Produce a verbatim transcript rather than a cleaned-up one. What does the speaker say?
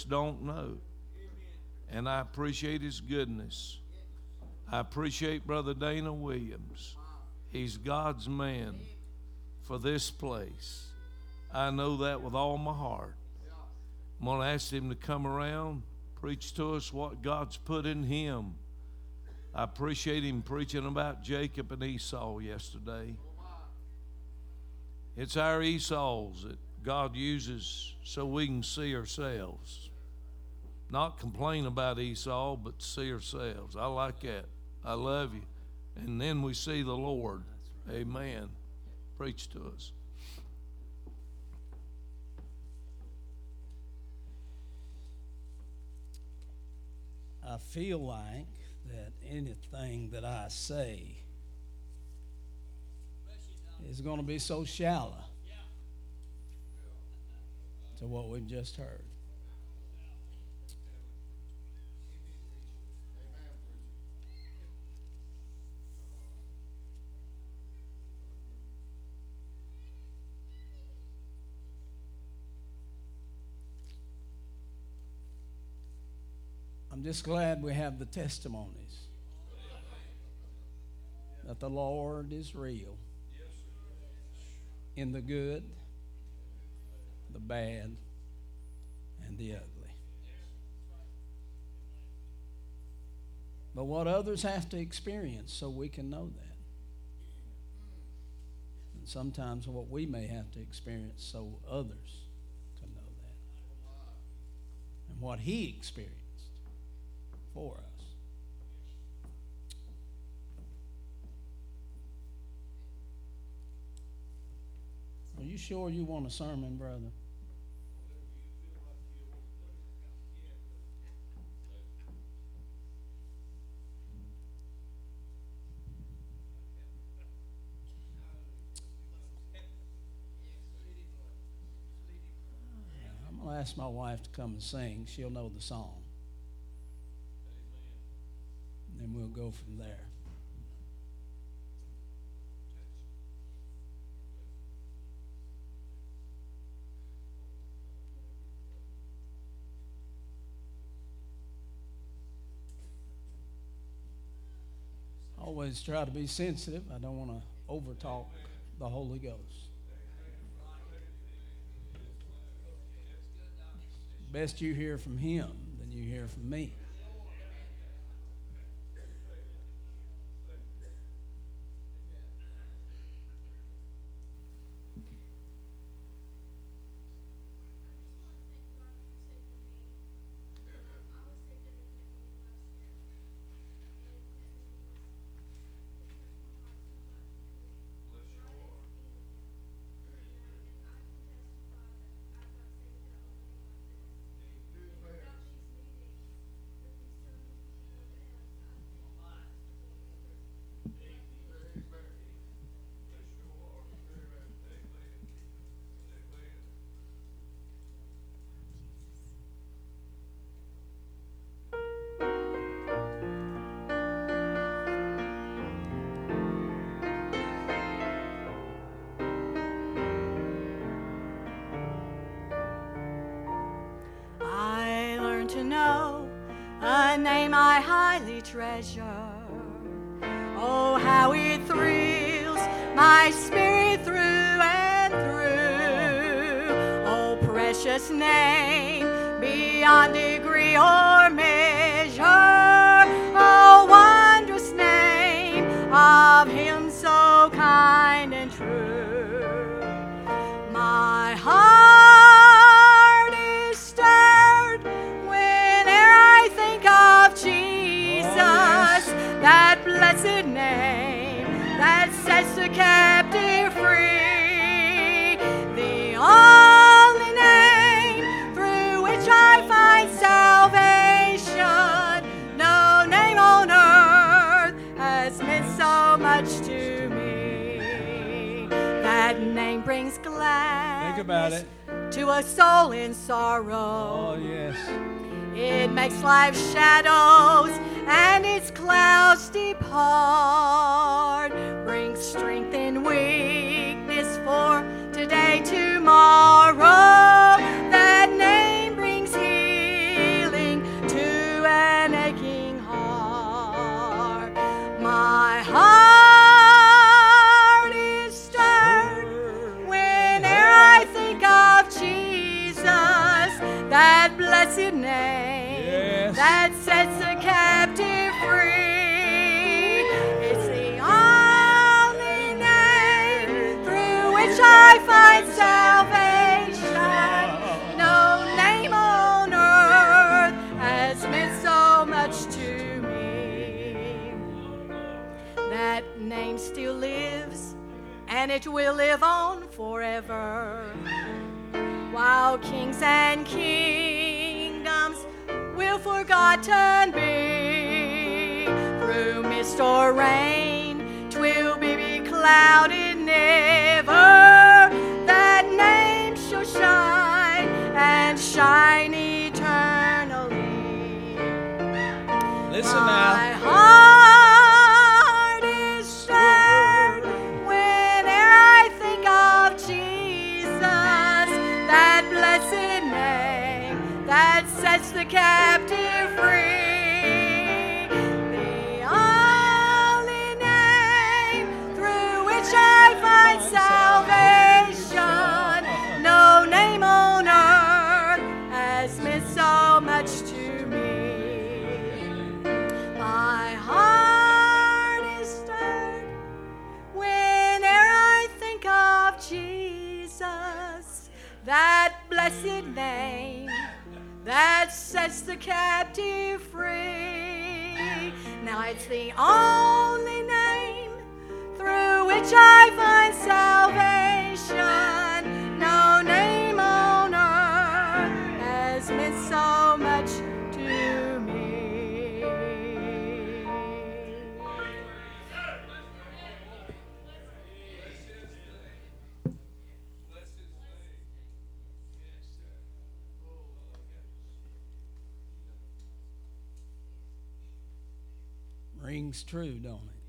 just don't know. And I appreciate his goodness. I appreciate Brother Dana Williams. He's God's man for this place. I know that with all my heart. I'm going to ask him to come around, preach to us what God's put in him. I appreciate him preaching about Jacob and Esau yesterday. It's our Esau's that God uses so we can see ourselves. Not complain about Esau, but see ourselves. I like that. I love you. And then we see the Lord. Amen. Preach to us. I feel like that anything that I say is going to be so shallow to what we've just heard. I'm just glad we have the testimonies that the Lord is real in the good, the bad, and the ugly. But what others have to experience so we can know that. And sometimes what we may have to experience so others can know that. And what he experienced for us. Are you sure you want a sermon, brother? I'm going to ask my wife to come and sing. She'll know the song. And we'll go from there. I always try to be sensitive. I don't want to overtalk the Holy Ghost. Best you hear from him than you hear from me. Name I highly treasure. Oh, how it thrills my spirit through and through. Oh, precious name beyond degree or measure. Oh, wondrous name of him so kind and true. My heart that blessed name that sets the captive free, the only name through which I find salvation. No name on earth has meant so much to me. That name brings gladness. Think about it. To a soul in sorrow. Oh, yes. It makes life's shadows and its clouds depart, brings strength in weakness for today, tomorrow. That name brings healing that blessed name Yes. that sets the captive free. It's the only name through which I find salvation. No name on earth has meant so much to me. That name still lives, and it will live on forever. While kings and kingdoms will forgotten be, through mist or rain, 'twill be beclouded never. That name shall shine and shine eternally. Listen My now. heart is stirred whene'er I think of Jesus, that blessed name that sets the captive free. The only name through which I find salvation. No name on earth has meant so much to me. My heart is stirred whene'er I think of Jesus, that blessed name that sets the captive free. Now it's the only name through which I find salvation. No name on earth has meant so much to me. Rings true, don't it?